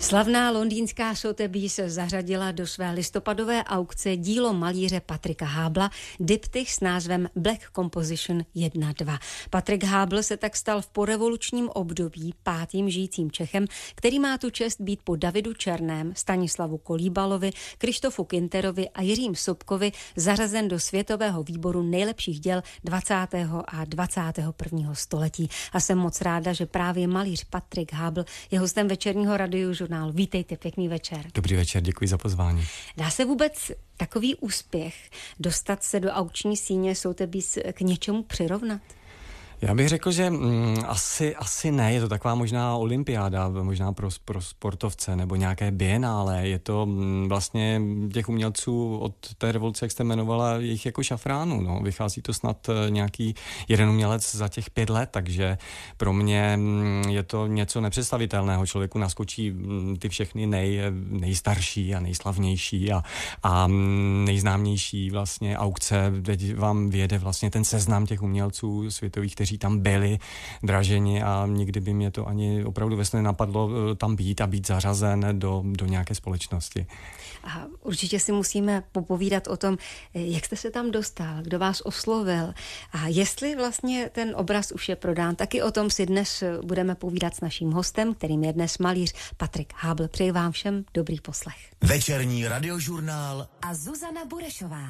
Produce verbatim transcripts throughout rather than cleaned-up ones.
Slavná londýnská Sotheby's se zařadila do své listopadové aukce dílo malíře Patricka Habla diptych s názvem Black Composition jedna dva. Patrick Habl se tak stal v porevolučním období pátým žijícím Čechem, který má tu čest být po Davidu Černém, Stanislavu Kolíbalovi, Krištofu Kinterovi a Jiřím Sobkovi zařazen do světového výboru nejlepších děl dvacátého a dvacátého prvního století. A jsem moc ráda, že právě malíř Patrick Habl je hostem večerního Radiožurnálu. Vítejte, pěkný večer. Dobrý večer, děkuji za pozvání. Dá se vůbec takový úspěch dostat se do aukční síně Sotheby's k něčemu přirovnat? Já bych řekl, že mm, asi, asi ne, je to taková možná olympiáda, možná pro, pro sportovce nebo nějaké bienále. Je to mm, vlastně těch umělců od té revoluce, jak jste jmenovala, jich jako šafránu. No. Vychází to snad nějaký jeden umělec za těch pět let, takže pro mě mm, je to něco nepředstavitelného. Člověku naskočí mm, ty všechny nej, nejstarší a nejslavnější a, a nejznámější vlastně aukce. Teď vám vyjede vlastně ten seznam těch umělců světových, kteří tam byli draženi a nikdy by mě to ani opravdu vesně nenapadlo tam být a být zařazen do, do nějaké společnosti. A určitě si musíme popovídat o tom, jak jste se tam dostal, kdo vás oslovil a jestli vlastně ten obraz už je prodán. Taky o tom si dnes budeme povídat s naším hostem, kterým je dnes malíř Patrick Habl. Přeji vám všem dobrý poslech. Večerní Radiožurnál a Zuzana Burešová.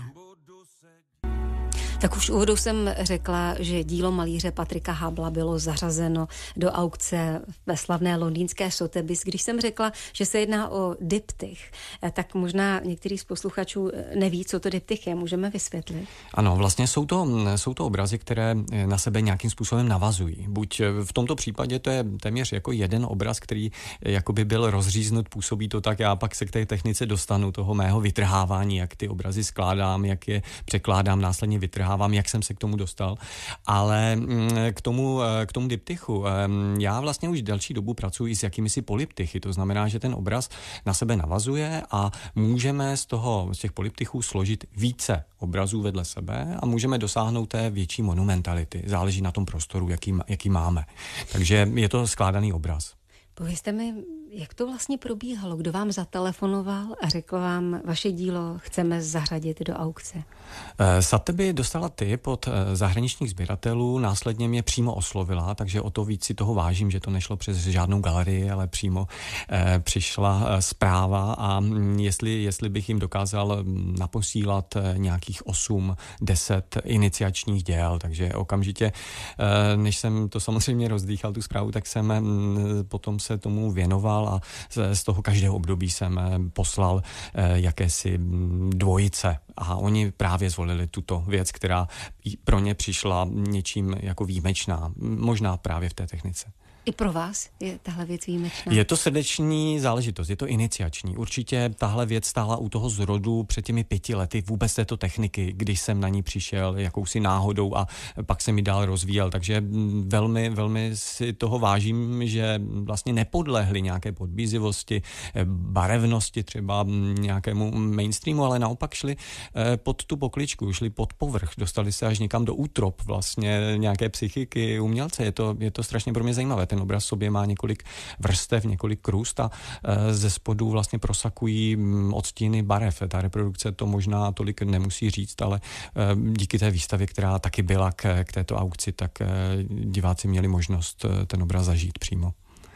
Tak už úvodu jsem řekla, že dílo malíře Patricka Habla bylo zařazeno do aukce ve slavné londýnské Sotheby's. Když jsem řekla, že se jedná o diptych, tak možná některý z posluchačů neví, co to diptych je. Můžeme vysvětlit? Ano, vlastně jsou to, jsou to obrazy, které na sebe nějakým způsobem navazují. Buď v tomto případě to je téměř jako jeden obraz, který jakoby byl rozříznut, působí to tak, já pak se k té technice dostanu toho mého vytrhávání, jak ty obrazy skládám, jak je překládám, následně vytrhávám, jak jsem se k tomu dostal. Ale k tomu, k tomu diptychu, já vlastně už delší dobu pracuji s jakýmisi polyptychy, to znamená, že ten obraz na sebe navazuje a můžeme z toho, z těch polyptychů složit více obrazů vedle sebe a můžeme dosáhnout té větší monumentality. Záleží na tom prostoru, jaký, jaký máme. Takže je to skládaný obraz. Povězte mi, jak to vlastně probíhalo? Kdo vám zatelefonoval a řekl vám, vaše dílo chceme zařadit do aukce? Sotheby dostala tip od zahraničních sběratelů, následně mě přímo oslovila, takže o to víc si toho vážím, že to nešlo přes žádnou galerii, ale přímo eh, přišla zpráva a jestli, jestli bych jim dokázal naposílat nějakých osm deset iniciačních děl, takže okamžitě, eh, než jsem to samozřejmě rozdýchal, tu zprávu, tak jsem eh, potom se tomu věnoval a z toho každého období jsem poslal jakési dvojice a oni právě zvolili tuto věc, která pro ně přišla něčím jako výjimečná, možná právě v té technice. I pro vás je tahle věc výjimečná? Je to srdeční záležitost, je to iniciační. Určitě tahle věc stála u toho zrodu před těmi pěti lety vůbec této techniky, když jsem na ní přišel jakousi náhodou a pak se mi dál rozvíjel. Takže velmi, velmi si toho vážím, že vlastně nepodlehli nějaké podbízivosti, barevnosti třeba nějakému mainstreamu, ale naopak šli pod tu pokličku, šli pod povrch, dostali se až někam do útrop vlastně nějaké psychiky umělce. Je to, je to strašně pro mě zajímavé. Ten obraz sobě má několik vrstev, několik krůst a ze spodu vlastně prosakují odstíny barev. Ta reprodukce to možná tolik nemusí říct, ale díky té výstavě, která taky byla k, k této aukci, tak diváci měli možnost ten obraz zažít přímo.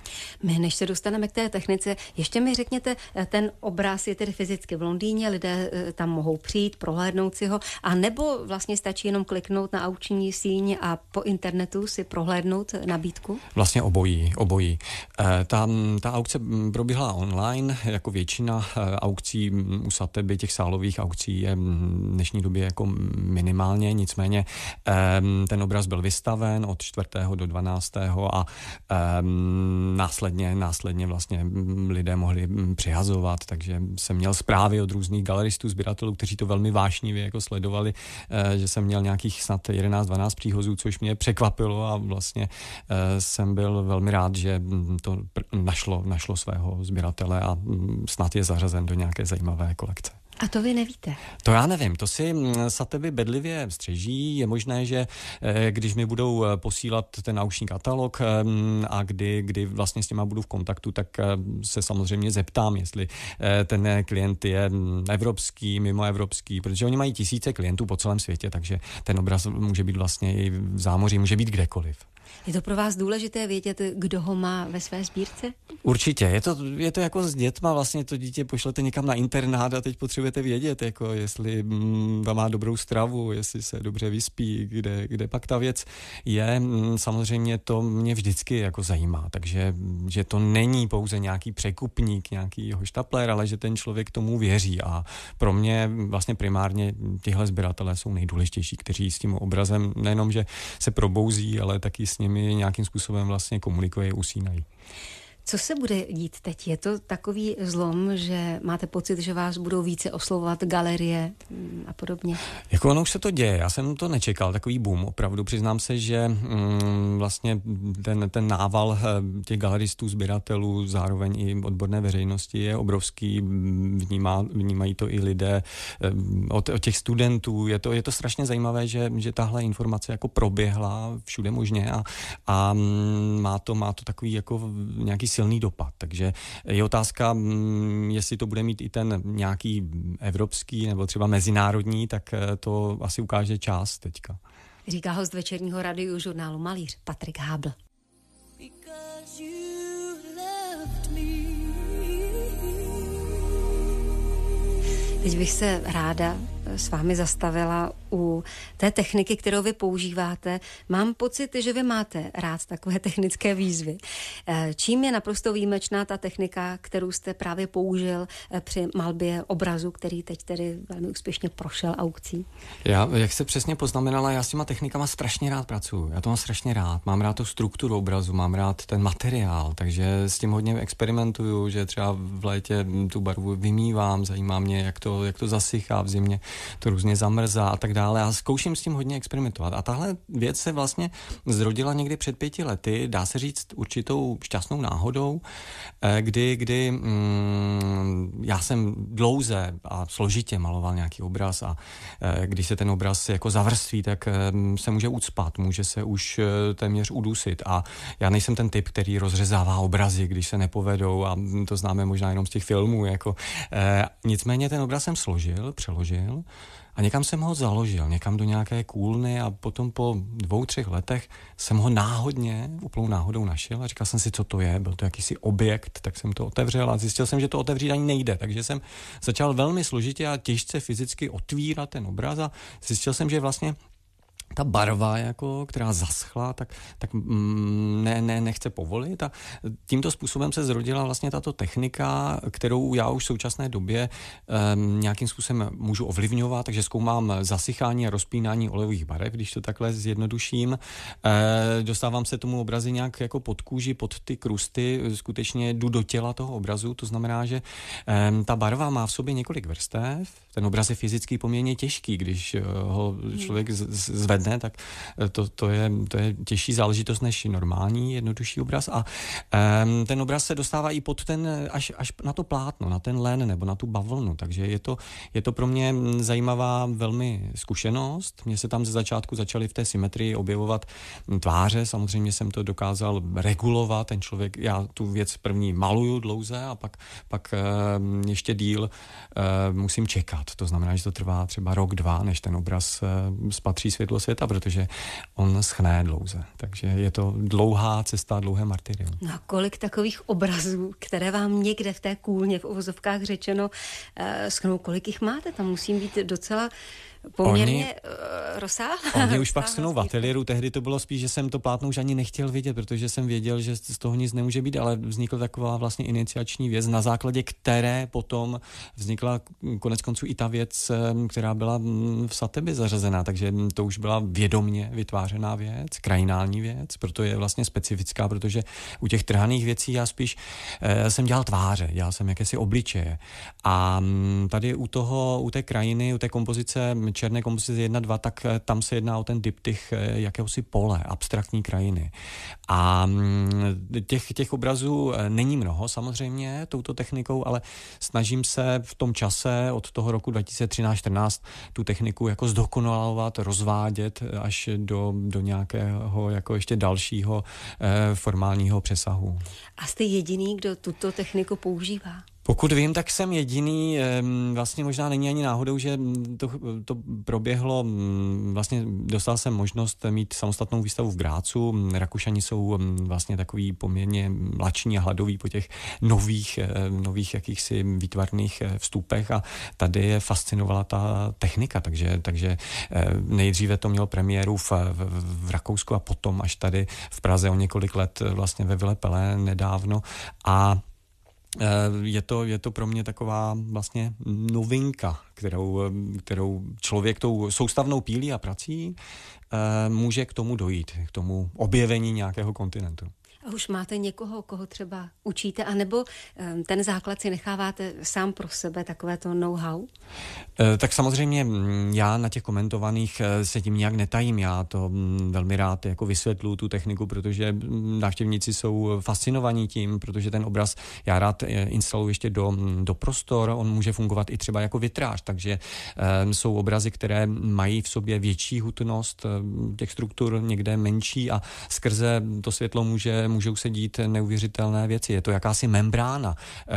My, než se dostaneme k té technice, ještě mi řekněte, ten obraz je tedy fyzicky v Londýně, lidé tam mohou přijít, prohlédnout si ho, a nebo vlastně stačí jenom kliknout na aukční síň a po internetu si prohlédnout nabídku? Vlastně obojí, obojí. Ta, ta aukce probíhala online, jako většina aukcí u Sotheby, těch sálových aukcí je v dnešní době jako minimálně, nicméně ten obraz byl vystaven od čtvrtého do dvanáctého a Následně, následně vlastně lidé mohli přihazovat, takže jsem měl zprávy od různých galeristů, sběratelů, kteří to velmi vášnivě jako sledovali, že jsem měl nějakých snad jedenáct dvanáct příhozů, což mě překvapilo a vlastně jsem byl velmi rád, že to našlo, našlo svého sběratele a snad je zařazen do nějaké zajímavé kolekce. A to vy nevíte? To já nevím, to si Satevi bedlivě střeží. Je možné, že když mi budou posílat ten nauční katalog a kdy, kdy vlastně s těma budu v kontaktu, tak se samozřejmě zeptám, jestli ten klient je evropský, mimoevropský, protože oni mají tisíce klientů po celém světě, takže ten obraz může být vlastně i v zámoří, může být kdekoliv. Je to pro vás důležité vědět, kdo ho má ve své sbírce? Určitě. Je to, je to jako s dětma, vlastně to dítě pošlete někam na internát a teď potřebujete vědět, jako jestli mm, má dobrou stravu, jestli se dobře vyspí, kde, kde pak ta věc je. Mm, samozřejmě to mě vždycky jako zajímá, takže že to není pouze nějaký překupník, nějaký hoštapler, ale že ten člověk tomu věří a pro mě vlastně primárně tihle sběratelé jsou nejdůležitější, kteří s tím obrazem nejenom, že se probouzí, ale taky s nimi nějakým způsobem vlastně komunikují, usínají. Co se bude dít teď? Je to takový zlom, že máte pocit, že vás budou více oslovovat galerie a podobně? Jako ono už se to děje, já jsem to nečekal, takový boom, opravdu. Přiznám se, že mm, vlastně ten, ten nával těch galeristů, sběratelů, zároveň i odborné veřejnosti je obrovský, vnímá, vnímají to i lidé od, od těch studentů. Je to, je to strašně zajímavé, že, že tahle informace jako proběhla všude možně a, a má, to, má to takový jako nějaký silný dopad. Takže je otázka, jestli to bude mít i ten nějaký evropský nebo třeba mezinárodní, tak to asi ukáže čas teďka. Říká host večerního radiožurnálu Malíř Patrik Hábl. Teď bych se ráda s vámi zastavila u té techniky, kterou vy používáte. Mám pocit, že vy máte rád takové technické výzvy. Čím je naprosto výjimečná ta technika, kterou jste právě použil při malbě obrazu, který teď tedy velmi úspěšně prošel aukcí? Já, jak se přesně poznamenala, já s těma technikama strašně rád pracuju. Já to mám strašně rád. Mám rád tu strukturu obrazu, mám rád ten materiál, takže s tím hodně experimentuju, že třeba v létě tu barvu vymývám, zajímá mě, jak to, jak to zasychá, v zimě to různě zamrzá a tak dále. A zkouším s tím hodně experimentovat. A tahle věc se vlastně zrodila někdy před pěti lety, dá se říct určitou šťastnou náhodou, kdy, kdy mm, já jsem dlouze a složitě maloval nějaký obraz a když se ten obraz jako zavrství, tak se může ucpat, může se už téměř udusit. A já nejsem ten typ, který rozřezává obrazy, když se nepovedou a to známe možná jenom z těch filmů. Jako. Nicméně ten obraz jsem složil, přeložil a někam jsem ho založil, někam do nějaké kůlny a potom po dvou, třech letech jsem ho náhodně, úplnou náhodou našel a říkal jsem si, co to je, byl to jakýsi objekt, tak jsem to otevřel a zjistil jsem, že to otevřít ani nejde, takže jsem začal velmi složitě a těžce fyzicky otvírat ten obraz a zjistil jsem, že vlastně ta barva, jako, která zaschla, tak, tak mm, ne, ne, nechce povolit a tímto způsobem se zrodila vlastně tato technika, kterou já už v současné době um, nějakým způsobem můžu ovlivňovat, takže zkoumám zasychání a rozpínání olejových barev, když to takhle zjednoduším. E, dostávám se tomu obrazi nějak jako pod kůži, pod ty krusty, skutečně jdu do těla toho obrazu, to znamená, že um, ta barva má v sobě několik vrstev, ten obraz je fyzicky poměrně těžký, když ho člověk zvedne, ne, tak to, to, je, to je těžší záležitost než normální, jednodušší obraz a um, ten obraz se dostává i pod ten, až, až na to plátno, na ten len nebo na tu bavlnu, takže je to, je to pro mě zajímavá velmi zkušenost. Mně se tam ze začátku začaly v té symetrii objevovat tváře, samozřejmě jsem to dokázal regulovat, ten člověk, já tu věc první maluju dlouze a pak, pak um, ještě díl uh, musím čekat, to znamená, že to trvá třeba rok, dva, než ten obraz uh, spatří světlo světa, protože on schne dlouze. Takže je to dlouhá cesta, dlouhé martyrium. No a kolik takových obrazů, které vám někde v té kůlně, v uvozovkách řečeno, uh, schnou, kolik jich máte? Tam musím být docela poměrně uh, rozsáhlé. Oni už pak schnou v ateliéru, tehdy to bylo spíš, že jsem to plátno už ani nechtěl vidět, protože jsem věděl, že z toho nic nemůže být, ale vznikla taková vlastně iniciační věc, na základě které potom vznikla konec konců i ta věc, která byla v Satebi zařazená, takže to už byla vědomně vytvářená věc, krajinální věc, proto je vlastně specifická, protože u těch trhaných věcí já spíš eh, jsem dělal tváře, dělal jsem jakési obličeje a tady u toho, u té krajiny, u té kompozice černé kompozice jedna dva, tak tam se jedná o ten diptych jakéhosi pole, abstraktní krajiny. A těch, těch obrazů není mnoho samozřejmě touto technikou, ale snažím se v tom čase od toho roku dva tisíce třináct čtrnáct tu techniku jako zdokonalovat, rozvádět až do, do nějakého jako ještě dalšího eh, formálního přesahu. A jste jediný, kdo tuto techniku používá? Pokud vím, tak jsem jediný, vlastně možná není ani náhodou, že to, to proběhlo, vlastně dostal jsem možnost mít samostatnou výstavu v Grácu. Rakušani jsou vlastně takový poměrně lační a hladoví po těch nových, nových jakýchsi výtvarných vstupech a tady je fascinovala ta technika, takže, takže nejdříve to mělo premiéru v, v, v Rakousku a potom až tady v Praze o několik let vlastně ve Vile Pelé nedávno a Je to, je to pro mě taková vlastně novinka, kterou, kterou člověk tou soustavnou pílí a prací může k tomu dojít, k tomu objevení nějakého kontinentu. A už máte někoho, koho třeba učíte, anebo ten základ si necháváte sám pro sebe, takové to know-how? Tak samozřejmě já na těch komentovaných se tím nějak netajím. Já to velmi rád jako vysvětluji tu techniku, protože návštěvníci jsou fascinovaní tím, protože ten obraz já rád instaluji ještě do, do prostor. On může fungovat i třeba jako vitráž, takže jsou obrazy, které mají v sobě větší hutnost těch struktur, někde menší a skrze to světlo může můžou se dít neuvěřitelné věci. Je to jakási membrána,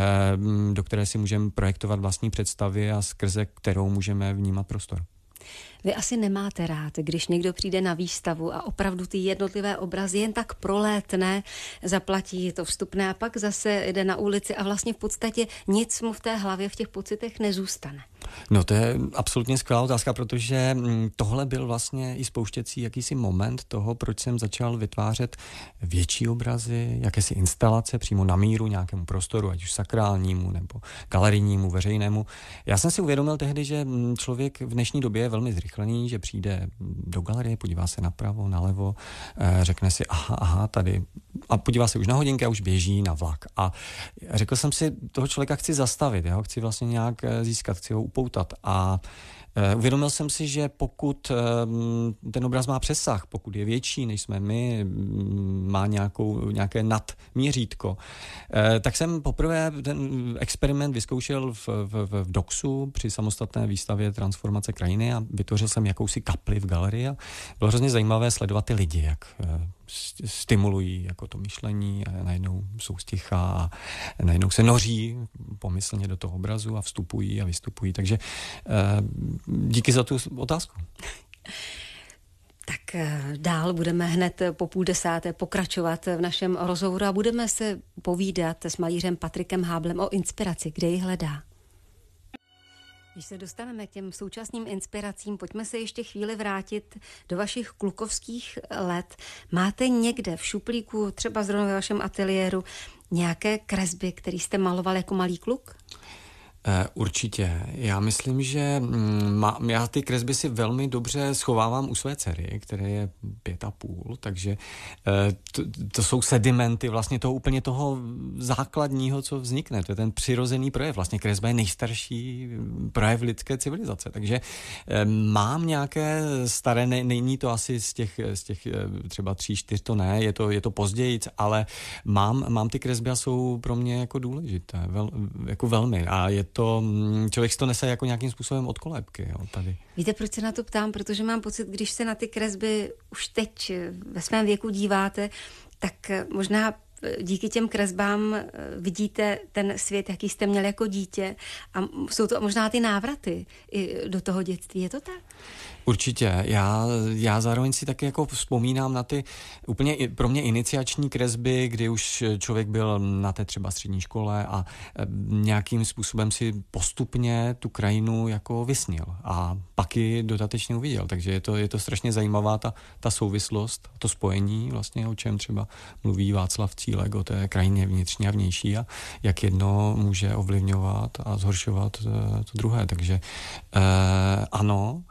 do které si můžeme projektovat vlastní představy a skrze kterou můžeme vnímat prostor. Vy asi nemáte rád, když někdo přijde na výstavu a opravdu ty jednotlivé obrazy jen tak prolétne, zaplatí to vstupné a pak zase jde na ulici a vlastně v podstatě nic mu v té hlavě, v těch pocitech nezůstane. No to je absolutně skvělá otázka, protože tohle byl vlastně i spouštěcí jakýsi moment toho, proč jsem začal vytvářet větší obrazy, jakési instalace přímo na míru nějakému prostoru, ať už sakrálnímu nebo galerijnímu, veřejnému. Já jsem si uvědomil tehdy, že člověk v dnešní době je velmi zrychlený, že přijde do galerie, podívá se napravo, nalevo, řekne si aha, aha, tady a podívá se už na hodinky a už běží na vlak. A řekl jsem si, toho člověka chci zastavit, já ho chci vlastně nějak získat, chci ho upoutat a Uh, uvědomil jsem si, že pokud uh, ten obraz má přesah, pokud je větší, než jsme my, má nějakou, nějaké nadměřítko, uh, tak jsem poprvé ten experiment vyzkoušel v, v, v Doxu při samostatné výstavě Transformace krajiny a vytvořil jsem jakousi kapli v galerii a bylo hrozně zajímavé sledovat ty lidi, jak uh, stimulují jako to myšlení a najednou jsou sticha a najednou se noří pomyslně do toho obrazu a vstupují a vystupují. Takže díky za tu otázku. Tak dál budeme hned po půl desáté pokračovat v našem rozhovoru a budeme se povídat s malířem Patrikem Háblem o inspiraci, kde ji hledá. Když se dostaneme k těm současným inspiracím, pojďme se ještě chvíli vrátit do vašich klukovských let. Máte někde v šuplíku, třeba zrovna ve vašem ateliéru, nějaké kresby, které jste maloval jako malý kluk? Určitě. Já myslím, že má, já ty kresby si velmi dobře schovávám u své dcery, které je pět a půl, takže to, to jsou sedimenty vlastně toho úplně toho základního, co vznikne. To je ten přirozený projev. Vlastně kresba je nejstarší projev lidské civilizace, takže mám nějaké staré, ne, není to asi z těch, z těch třeba tří, čtyř, to ne, je to, je to později, ale mám, mám ty kresby a jsou pro mě jako důležité, vel, jako velmi a je to, člověk si to nese jako nějakým způsobem od kolébky. Jo, tady. Víte, proč se na to ptám? Protože mám pocit, když se na ty kresby už teď ve svém věku díváte, tak možná díky těm kresbám vidíte ten svět, jaký jste měl jako dítě a jsou to možná ty návraty i do toho dětství. Je to tak? Určitě. Já, já zároveň si taky jako vzpomínám na ty úplně pro mě iniciační kresby, kdy už člověk byl na té třeba střední škole a nějakým způsobem si postupně tu krajinu jako vysnil a pak ji dodatečně uviděl. Takže je to, je to strašně zajímavá ta, ta souvislost, to spojení vlastně, o čem třeba mluví Václav Cílek, o té krajině vnitřní a vnější a jak jedno může ovlivňovat a zhoršovat to druhé. Takže eh, ano,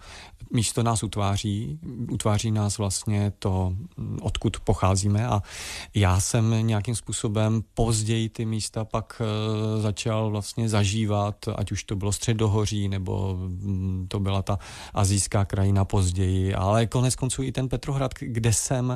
místo nás utváří, utváří nás vlastně to, odkud pocházíme a já jsem nějakým způsobem později ty místa pak začal vlastně zažívat, ať už to bylo Středohoří, nebo to byla ta asijská krajina později, ale konec konců i ten Petrohrad, kde jsem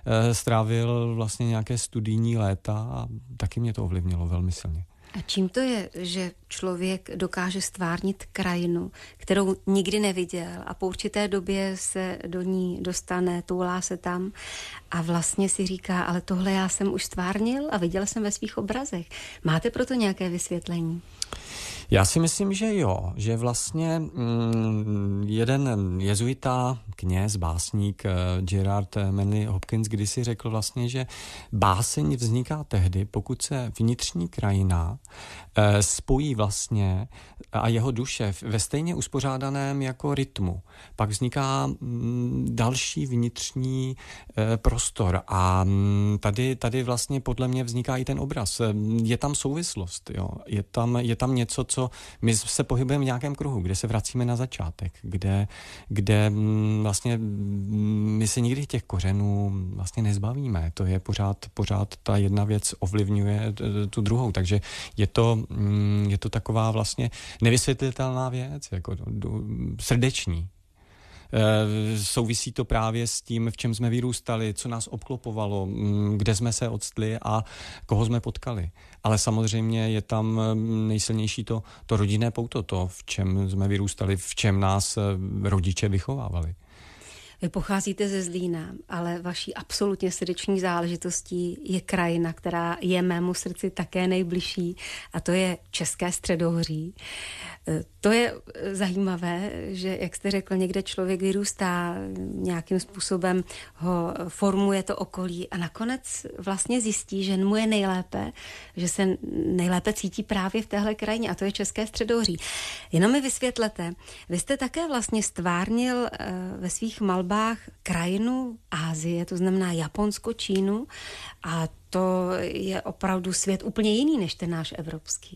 strávil vlastně nějaké studijní léta a taky mě to ovlivnilo velmi silně. A čím to je, že člověk dokáže stvárnit krajinu, kterou nikdy neviděl a po určité době se do ní dostane, toulá se tam a vlastně si říká, ale tohle já jsem už stvárnil a viděl jsem ve svých obrazech. Máte proto nějaké vysvětlení? Já si myslím, že jo, že vlastně mm, jeden jezuita, kněz, básník Gerard Manley Hopkins kdysi řekl vlastně, že báseň vzniká tehdy, pokud se vnitřní krajina e, spojí vlastně a jeho duše ve stejně uspořádaném jako rytmu. Pak vzniká mm, další vnitřní e, prostor a mm, tady, tady vlastně podle mě vzniká i ten obraz. Je tam souvislost, jo? Je tam, je tam něco, co my se pohybujeme v nějakém kruhu, kde se vracíme na začátek, kde, kde vlastně my se nikdy těch kořenů vlastně nezbavíme. To je pořád, pořád ta jedna věc ovlivňuje tu druhou, takže je to, je to taková vlastně nevysvětlitelná věc, jako srdeční. Souvisí to právě s tím, v čem jsme vyrůstali, co nás obklopovalo, kde jsme se odstli a koho jsme potkali. Ale samozřejmě je tam nejsilnější to, to rodinné pouto, to, v čem jsme vyrůstali, v čem nás rodiče vychovávali. Vy pocházíte ze Zlína, ale vaší absolutně srdeční záležitostí je krajina, která je mému srdci také nejbližší, a to je České Středohoří. To je zajímavé, že, jak jste řekl, někde člověk vyrůstá, nějakým způsobem ho formuje to okolí a nakonec vlastně zjistí, že mu je nejlépe, že se nejlépe cítí právě v téhle krajině, a to je České Středohoří. Jenom mi vysvětlete, vy jste také vlastně stvárnil ve svých malbách krajinu Asie, to znamená Japonsko, Čínu, a to je opravdu svět úplně jiný než ten náš evropský.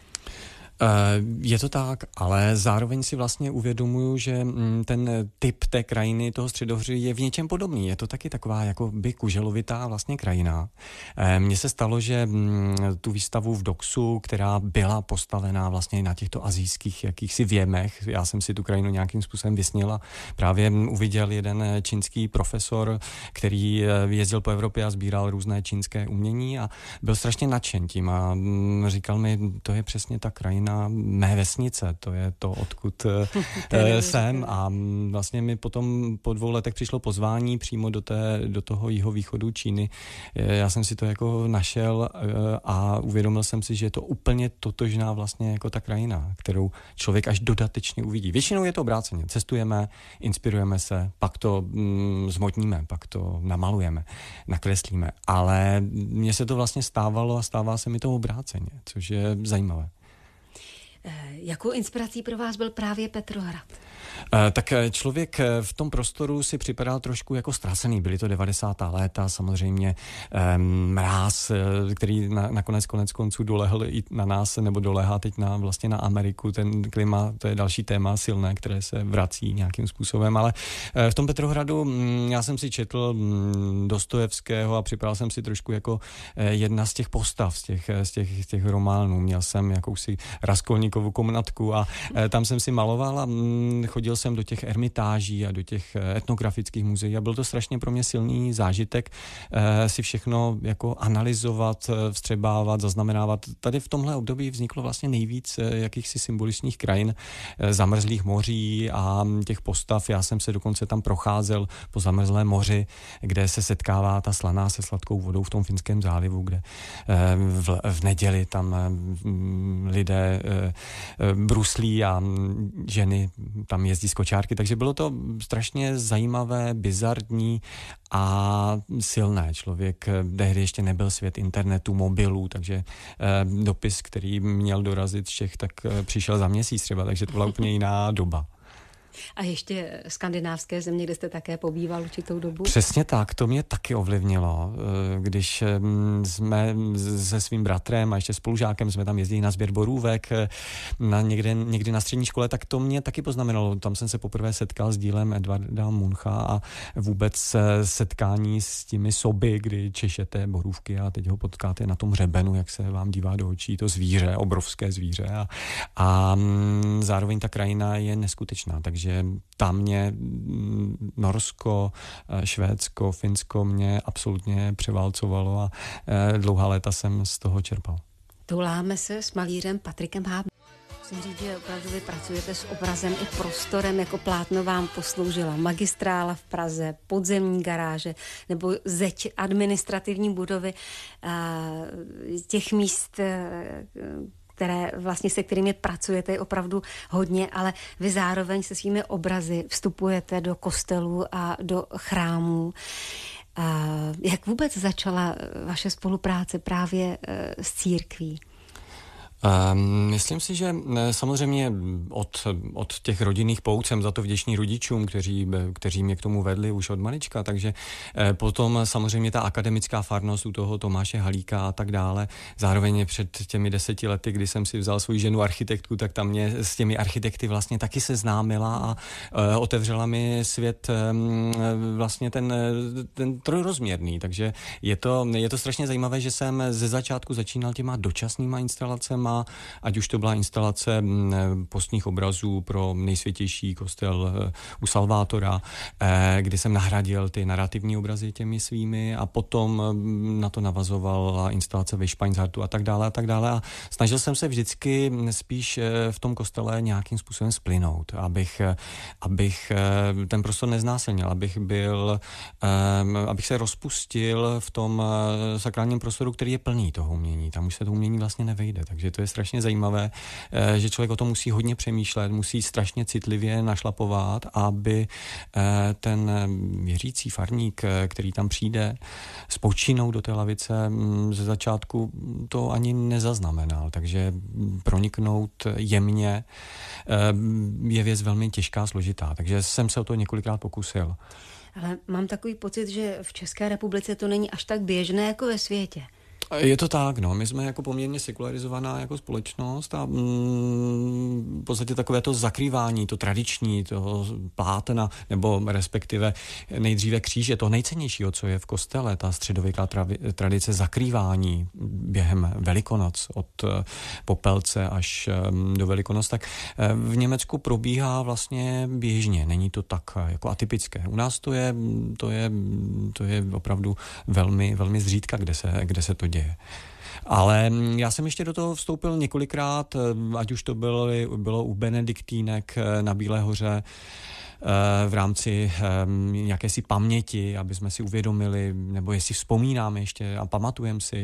Je to tak, ale zároveň si vlastně uvědomuju, že ten typ té krajiny, toho Středohoří, je v něčem podobný. Je to taky taková jako by kuželovitá vlastně krajina. Mně se stalo, že tu výstavu v Doxu, která byla postavená vlastně na těchto asijských jakýchsi věmech, já jsem si tu krajinu nějakým způsobem vysnil a právě uviděl jeden čínský profesor, který jezdil po Evropě a sbíral různé čínské umění a byl strašně nadšen tím a říkal mi, to je přesně ta krajina mé vesnice, to je to, odkud jsem, a vlastně mi potom po dvou letech přišlo pozvání přímo do, té, do toho jihovýchodu Číny. Já jsem si to jako našel a uvědomil jsem si, že je to úplně totožná vlastně jako ta krajina, kterou člověk až dodatečně uvidí. Většinou je to obráceně. Cestujeme, inspirujeme se, pak to mm, zmotníme, pak to namalujeme, nakreslíme, ale mně se to vlastně stávalo a stává se mi to obráceně, což je zajímavé. Jakou inspirací pro vás byl právě Petrohrad? Tak člověk v tom prostoru si připadal trošku jako ztracený. Byly to devadesátá léta, samozřejmě mráz, který na, nakonec konec konců dolehl i na nás, nebo doléhá teď na, vlastně na Ameriku. Ten klima, to je další téma silné, které se vrací nějakým způsobem, ale v tom Petrohradu já jsem si četl Dostojevského a připadal jsem si trošku jako jedna z těch postav, z těch, z těch, z těch románů. Měl jsem jakousi Raskolníkovu komnatku a tam jsem si maloval a chodil jsem do těch ermitáží a do těch etnografických muzeí a byl to strašně pro mě silný zážitek eh, si všechno jako analyzovat, vstřebávat, zaznamenávat. Tady v tomhle období vzniklo vlastně nejvíc eh, jakýchsi symboličních krajin, eh, zamrzlých moří a těch postav. Já jsem se dokonce tam procházel po zamrzlém moři, kde se setkává ta slaná se sladkou vodou v tom Finském zálivu, kde eh, v, v neděli tam eh, lidé eh, bruslí a ženy tam jezdí z kočárky, takže bylo to strašně zajímavé, bizarní a silné. Člověk tehdy ještě nebyl svět internetu, mobilů, takže eh, dopis, který měl dorazit z Čech, tak eh, přišel za měsíc třeba, takže to byla úplně jiná doba. A ještě skandinávské země, kde jste také pobýval určitou dobu? Přesně tak, to mě taky ovlivnilo. Když jsme se svým bratrem a ještě spolužákem jsme tam jezdili na sběr borůvek na někde, někdy na střední škole, tak to mě taky poznamenalo. Tam jsem se poprvé setkal s dílem Edvarda Muncha a vůbec setkání s těmi soby, kdy češete borůvky a teď ho potkáte na tom hřebenu, jak se vám dívá do očí to zvíře, obrovské zvíře. A, a zároveň ta krajina je neskutečná, takže tam mě Norsko, Švédsko, Finsko mě absolutně převálcovalo a dlouhá léta jsem z toho čerpal. Touláme se s malířem Patrikem Háblem. Musím říct, že opravdu vy pracujete s obrazem i prostorem, jako plátno vám posloužila magistrála v Praze, podzemní garáže nebo zeď administrativní budovy. Těch míst, které vlastně se kterými pracujete, je opravdu hodně, ale vy zároveň se svými obrazy vstupujete do kostelů a do chrámů. A jak vůbec začala vaše spolupráce právě s církví? Um, myslím si, že samozřejmě od, od těch rodinných pout jsem za to vděčný rodičům, kteří, kteří mě k tomu vedli už od malička, takže eh, potom samozřejmě ta akademická farnost u toho Tomáše Halíka a tak dále. Zároveň před těmi deseti lety, kdy jsem si vzal svou ženu architektku, tak tam mě s těmi architekty vlastně taky seznámila a eh, otevřela mi svět eh, vlastně ten, ten trojrozměrný, takže je to, je to strašně zajímavé, že jsem ze začátku začínal těma dočasnýma instalacemi, ať už to byla instalace postních obrazů pro nejsvětější kostel u Salvátora, kdy jsem nahradil ty narrativní obrazy těmi svými a potom na to navazovala instalace ve Špaňzartu a tak dále a tak dále a snažil jsem se vždycky spíš v tom kostele nějakým způsobem splynout, abych, abych ten prostor neznásilnil, abych byl, abych se rozpustil v tom sakrálním prostoru, který je plný toho umění. Tam už se to umění vlastně nevejde, takže to je strašně zajímavé, že člověk o tom musí hodně přemýšlet, musí strašně citlivě našlapovat, aby ten věřící farník, který tam přijde, spočínou do té lavice ze začátku to ani nezaznamenal. Takže proniknout jemně je věc velmi těžká, složitá. Takže jsem se o to několikrát pokusil. Ale mám takový pocit, že v České republice to není až tak běžné jako ve světě. Je to tak, no. My jsme jako poměrně sekularizovaná jako společnost a mm, v podstatě takové to zakrývání, to tradiční, toho plátna, nebo respektive nejdříve kříže, to nejcennějšího, co je v kostele, ta středověká travi, tradice zakrývání během Velikonoc, od Popelce až do Velikonoc, tak v Německu probíhá vlastně běžně, není to tak jako atypické. U nás to je, to je, to je opravdu velmi, velmi zřídka, kde se, kde se to děje. Ale já jsem ještě do toho vstoupil několikrát, ať už to bylo, bylo u Benediktínek na Bílé hoře, v rámci um, jakési paměti, aby jsme si uvědomili, nebo jestli vzpomínáme ještě a pamatujeme si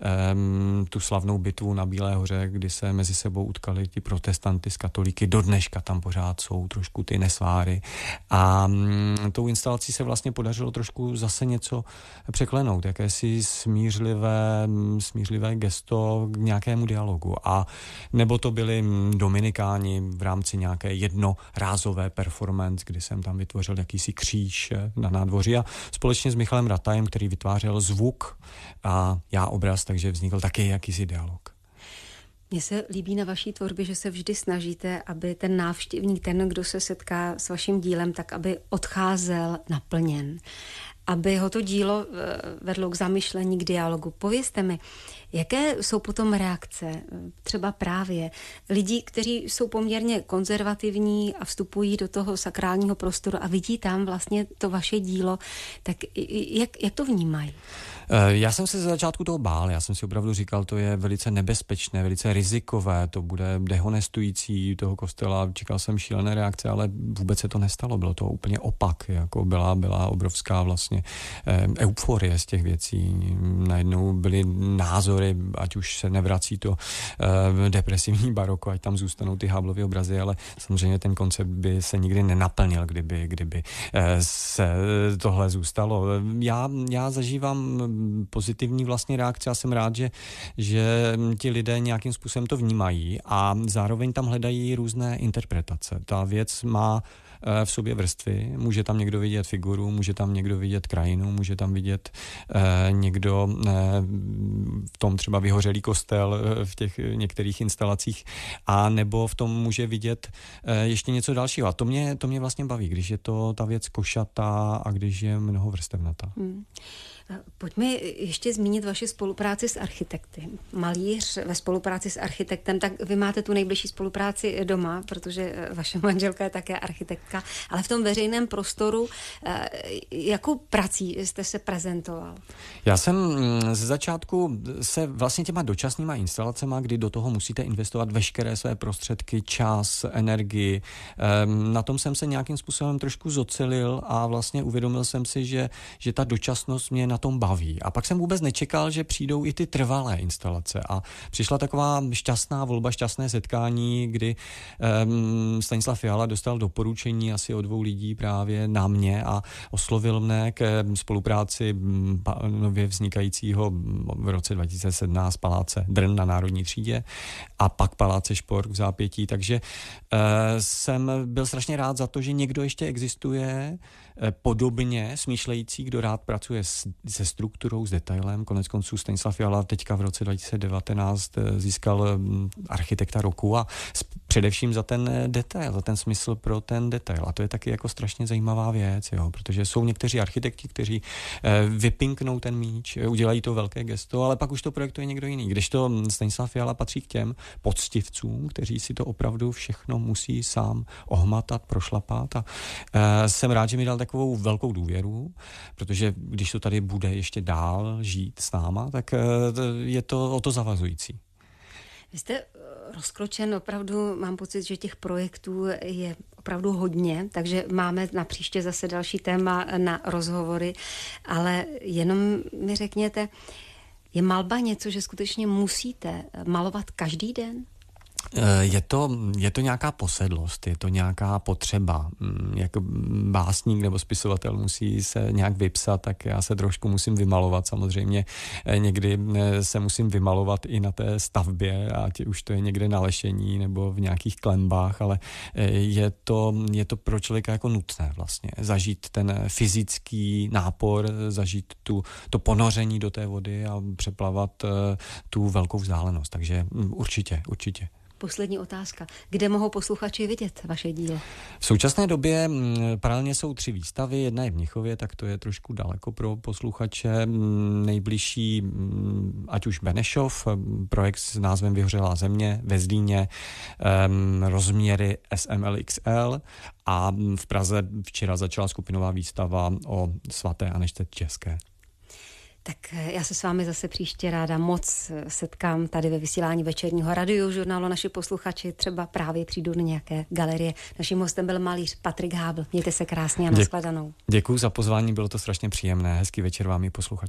um, tu slavnou bitvu na Bílé hoře, kdy se mezi sebou utkali ti protestanty s katolíky. Do dneška tam pořád jsou trošku ty nesváry. A um, tou instalací se vlastně podařilo trošku zase něco překlenout, jakési smířlivé, smířlivé gesto k nějakému dialogu. A nebo to byli dominikáni v rámci nějaké jednorázové performance, kdy jsem tam vytvořil jakýsi kříž na nádvoří a společně s Michalem Ratajem, který vytvářel zvuk a já obraz, takže vznikl taky jakýsi dialog. Mně se líbí na vaší tvorbě, že se vždy snažíte, aby ten návštěvník, ten, kdo se setká s vaším dílem, tak aby odcházel naplněn. Aby ho to dílo vedlo k zamyšlení, k dialogu. Povězte mi, jaké jsou potom reakce třeba právě lidí, kteří jsou poměrně konzervativní a vstupují do toho sakrálního prostoru a vidí tam vlastně to vaše dílo, tak jak, jak to vnímají? Já jsem se ze začátku toho bál, já jsem si opravdu říkal, to je velice nebezpečné, velice rizikové, to bude dehonestující toho kostela, čekal jsem šílené reakce, ale vůbec se to nestalo, bylo to úplně opak, jako byla, byla obrovská vlastně euforie z těch věcí, najednou byly názory, ať už se nevrací to depresivní baroko, ať tam zůstanou ty Háblovy obrazy, ale samozřejmě ten koncept by se nikdy nenaplnil, kdyby, kdyby se tohle zůstalo. Já, já zažívám pozitivní vlastně reakce. Já jsem rád, že, že ti lidé nějakým způsobem to vnímají a zároveň tam hledají různé interpretace. Ta věc má v sobě vrstvy. Může tam někdo vidět figuru, může tam někdo vidět krajinu, může tam vidět někdo v tom třeba vyhořelý kostel v těch některých instalacích, a nebo v tom může vidět ještě něco dalšího. A to mě, to mě vlastně baví, když je to ta věc košatá a když je mnoho vrstevnatá. Hmm. Pojďme ještě zmínit vaši spolupráci s architekty. Malíř ve spolupráci s architektem, tak vy máte tu nejbližší spolupráci doma, protože vaše manželka je také architektka, ale v tom veřejném prostoru, jakou prací jste se prezentoval? Já jsem ze začátku se vlastně těma dočasnýma instalacema, kdy do toho musíte investovat veškeré své prostředky, čas, energii, na tom jsem se nějakým způsobem trošku zocelil a vlastně uvědomil jsem si, že, že ta dočasnost mě na tom baví. A pak jsem vůbec nečekal, že přijdou i ty trvalé instalace. A přišla taková šťastná volba, šťastné setkání, kdy um, Stanislav Fiala dostal doporučení asi od dvou lidí právě na mě a oslovil mne k spolupráci nově vznikajícího v roce dva tisíce sedmnáct paláce Drn na Národní třídě a pak paláce Špork v Zápětí. Takže uh, jsem byl strašně rád za to, že někdo ještě existuje podobně smýšlející, kdo rád pracuje s, se strukturou, s detailem. Konec konců Stanislav Fiala teďka v roce dva tisíce devatenáct získal architekta roku a především za ten detail, za ten smysl pro ten detail. A to je taky jako strašně zajímavá věc, jo, protože jsou někteří architekti, kteří vypinknou ten míč, udělají to velké gesto, ale pak už to projektuje někdo jiný. Kdežto Stanislav Fiala patří k těm poctivcům, kteří si to opravdu všechno musí sám ohmatat, prošlapat a e, jsem rád, že mi dal takovou velkou důvěru, protože když to tady bude ještě dál žít s náma, tak je to o to zavazující. Vy jste rozkročen, opravdu mám pocit, že těch projektů je opravdu hodně, takže máme na příště zase další téma na rozhovory, ale jenom mi řekněte, je malba něco, že skutečně musíte malovat každý den? Je to, je to nějaká posedlost, je to nějaká potřeba. Jak básník nebo spisovatel musí se nějak vypsat, tak já se trošku musím vymalovat. Samozřejmě někdy se musím vymalovat i na té stavbě, ať už to je někde na lešení nebo v nějakých klembách, ale je to, je to pro člověka jako nutné vlastně. Zažít ten fyzický nápor, zažít tu, to ponoření do té vody a přeplavat tu velkou vzdálenost. Takže určitě, určitě. Poslední otázka. Kde mohou posluchači vidět vaše dílo? V současné době paralelně jsou tři výstavy. Jedna je v Mnichově, tak to je trošku daleko pro posluchače. Nejbližší, ať už Benešov, projekt s názvem Vyhořelá země, ve Zlíně, rozměry S M L X L a v Praze včera začala skupinová výstava o svaté Anežce České. Tak já se s vámi zase příště ráda moc setkám tady ve vysílání večerního radiožurnálu. Naši posluchači třeba právě přijdou do nějaké galerie. Naším hostem byl malíř Patrik Hábl. Mějte se krásně a nashledanou. Děkuji za pozvání, bylo to strašně příjemné. Hezký večer vám i posluchači.